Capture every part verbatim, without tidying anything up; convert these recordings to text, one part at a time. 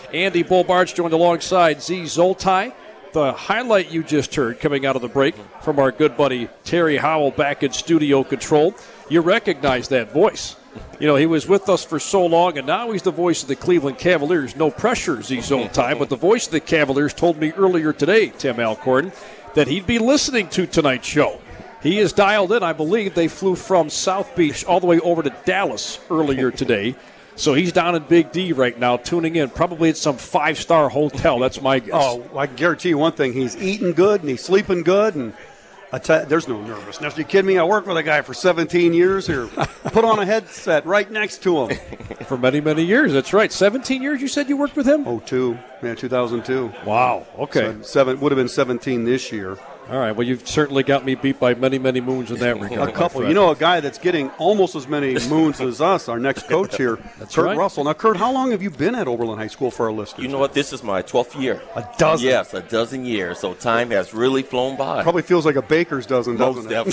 Andy Bolbarge joined alongside Z Zoltai. The highlight you just heard coming out of the break from our good buddy Terry Howell back in studio control. You recognize that voice. You know, he was with us for so long, and now he's the voice of the Cleveland Cavaliers. No pressure, Z Zoltai, but the voice of the Cavaliers told me earlier today, Tim Alcorn, that he'd be listening to tonight's show. He is dialed in. I believe they flew from South Beach all the way over to Dallas earlier today. So he's down in Big D right now, tuning in, probably at some five-star hotel. That's my guess. Oh, I can guarantee you one thing. He's eating good and he's sleeping good, and I tell you, there's no nervousness. You kidding me? I worked with a guy for seventeen years here. Put on a headset right next to him. For many, many years. That's right. seventeen years you said you worked with him? Oh, two. Yeah, two thousand two. Wow. Okay. So seven, would have been seventeen this year. All right. Well, you've certainly got me beat by many, many moons in that regard. A couple. You know, a guy that's getting almost as many moons as us, our next coach here, That's Kurt right. Russell. Now, Kurt, how long have you been at Oberlin High School for our listeners? You know what? This is my twelfth year. A dozen? Yes, a dozen years. So time has really flown by. Probably feels like a baker's dozen, doesn't Most it?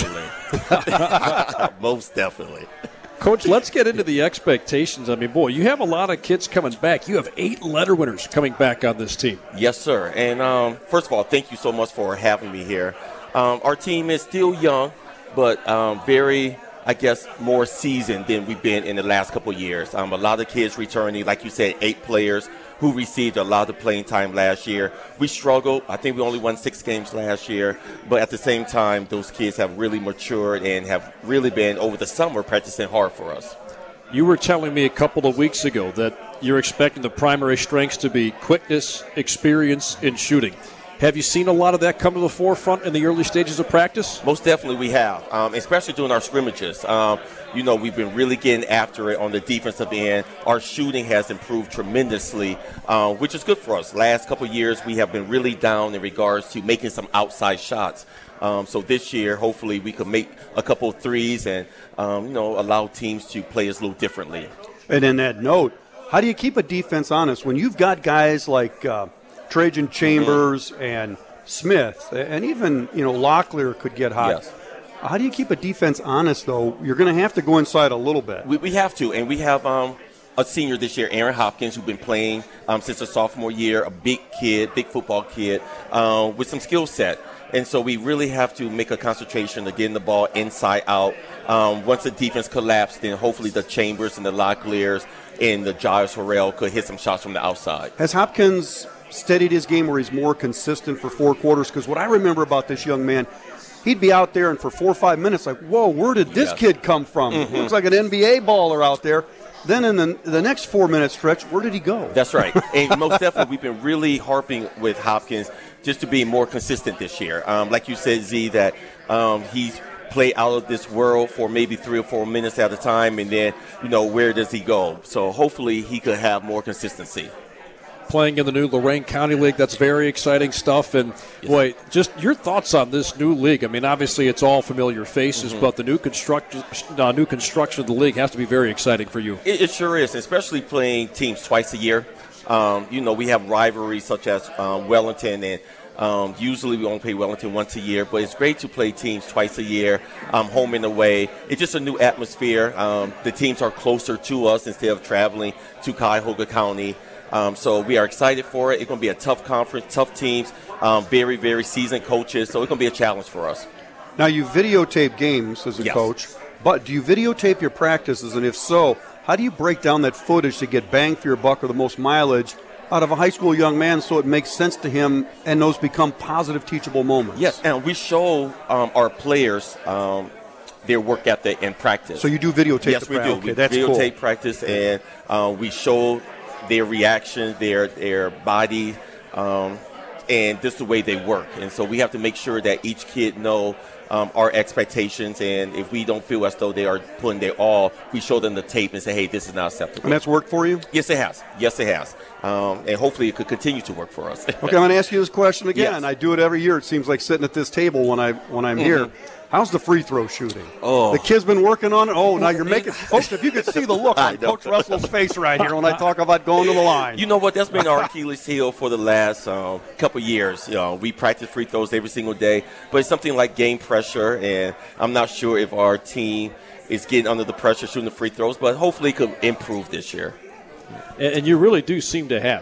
definitely. Most definitely. Coach, let's get into the expectations. I mean, boy, you have a lot of kids coming back. You have eight letter winners coming back on this team. Yes, sir. And um, first of all, thank you so much for having me here. Um, our team is still young, but um, very, I guess, more seasoned than we've been in the last couple of years. Um, a lot of kids returning, like you said, eight players who received a lot of playing time last year. We struggled. I think we only won six games last year. But at the same time, those kids have really matured and have really been, over the summer, practicing hard for us. You were telling me a couple of weeks ago that you're expecting the primary strengths to be quickness, experience, and shooting. Have you seen a lot of that come to the forefront in the early stages of practice? Most definitely we have, um, especially during our scrimmages. Um, you know, we've been really getting after it on the defensive end. Our shooting has improved tremendously, uh, which is good for us. Last couple of years, we have been really down in regards to making some outside shots. Um, so this year, hopefully, we could make a couple of threes and, um, you know, allow teams to play us a little differently. And in that note, how do you keep a defense honest when you've got guys like uh, Trajan Chambers mm-hmm. and Smith, and even, you know, Locklear could get hot. Yes. How do you keep a defense honest, though? You're going to have to go inside a little bit. We, we have to, and we have um, a senior this year, Aaron Hopkins, who's been playing um, since his sophomore year, a big kid, big football kid, uh, with some skill set. And so we really have to make a concentration of getting the ball inside out. Um, once the defense collapsed, then hopefully the Chambers and the Locklears and the Giles Harrell could hit some shots from the outside. Has Hopkins steadied his game where he's more consistent for four quarters? Because what I remember about this young man, he'd be out there and for four or five minutes like, whoa, where did this yes. kid come from? Mm-hmm. Looks like an N B A baller out there. Then in the, the next four-minute stretch, where did he go? That's right. And most definitely, we've been really harping with Hopkins just to be more consistent this year. Um, like you said, Z, that um, he's played out of this world for maybe three or four minutes at a time, and then, you know, where does he go? So hopefully he could have more consistency. Playing in the new Lorain County League, that's very exciting stuff. And, boy, just your thoughts on this new league. I mean, obviously it's all familiar faces, mm-hmm. but the new construction, uh, new construction of the league has to be very exciting for you. It, it sure is, especially playing teams twice a year. Um, you know, we have rivalries such as um, Wellington, and um, usually we only play Wellington once a year, but it's great to play teams twice a year, um, home and away. It's just a new atmosphere. Um, the teams are closer to us instead of traveling to Cuyahoga County. Um, so we are excited for it. It's going to be a tough conference, tough teams, um, very, very seasoned coaches. So it's going to be a challenge for us. Now, you videotape games as a yes. coach, but do you videotape your practices? And if so, how do you break down that footage to get bang for your buck or the most mileage out of a high school young man so it makes sense to him and those become positive, teachable moments? Yes, and we show um, our players um, their work ethic and practice. So you do videotape yes, the we practice? do. Okay, we that's videotape cool. practice, and uh, we show their reaction, their their body, um, and just the way they work. And so we have to make sure that each kid know um, our expectations, and if we don't feel as though they are putting their all, we show them the tape and say, hey, this is not acceptable. And that's worked for you? Yes, it has. Yes, it has. Um, and hopefully it could continue to work for us. Okay, I'm going to ask you this question again. Yes. I do it every year. It seems like sitting at this table when, I, when I'm mm-hmm. here. How's the free throw shooting? Oh. The kid's been working on it. Oh, now you're making – folks, if you could see the look on Coach Russell's face right here when I talk about going to the line. You know what? That's been our Achilles heel for the last uh, couple years. You know, we practice free throws every single day, but it's something like game pressure, and I'm not sure if our team is getting under the pressure shooting the free throws, but hopefully it could improve this year. And you really do seem to have.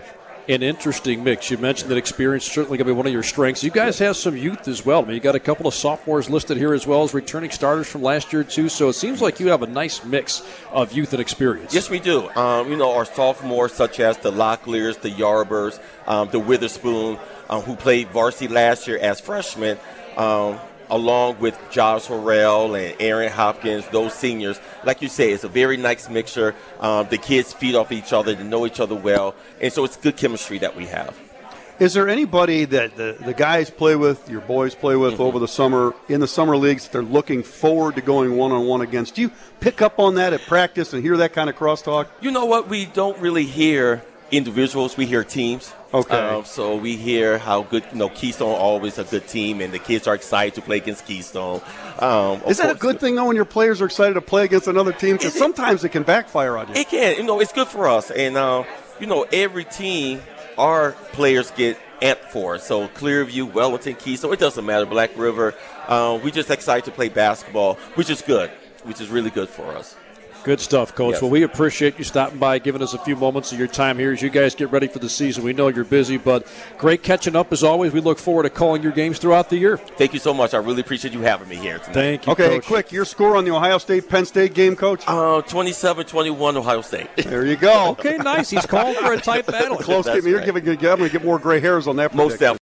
an interesting mix. You mentioned that experience is certainly going to be one of your strengths. You guys have some youth as well. I mean, you got a couple of sophomores listed here as well as returning starters from last year, too. So it seems like you have a nice mix of youth and experience. Yes, we do. Um, you know, our sophomores, such as the Locklears, the Yarbers, um, the Witherspoon, um, who played varsity last year as freshmen, um, along with Josh Horrell and Aaron Hopkins, those seniors. Like you say, it's a very nice mixture. Um, the kids feed off each other. They know each other well. And so it's good chemistry that we have. Is there anybody that the, the guys play with, your boys play with mm-hmm. over the summer, in the summer leagues, that they're looking forward to going one-on-one against? Do you pick up on that at practice and hear that kind of crosstalk? You know what? We don't really hear individuals. We hear teams. Okay. Um, so we hear how good, you know, Keystone always a good team, and the kids are excited to play against Keystone. Um, Is that course, a good thing, though, when your players are excited to play against another team? Because sometimes it can backfire on you. It can. You know, it's good for us. And, uh, you know, every team, our players get amped for. So Clearview, Wellington, Keystone, it doesn't matter. Black River, uh, we're just excited to play basketball, which is good, which is really good for us. Good stuff, Coach. Yes. Well, we appreciate you stopping by, giving us a few moments of your time here as you guys get ready for the season. We know you're busy, but great catching up as always. We look forward to calling your games throughout the year. Thank you so much. I really appreciate you having me here tonight. Thank you, Okay, Coach. quick, your score on the Ohio State-Penn State game, Coach? Uh, twenty-seven twenty-one Ohio State. There you go. Okay, nice. He's calling for a tight battle. Close game. You're right. giving, I'm going to get more gray hairs on that prediction. Most definitely.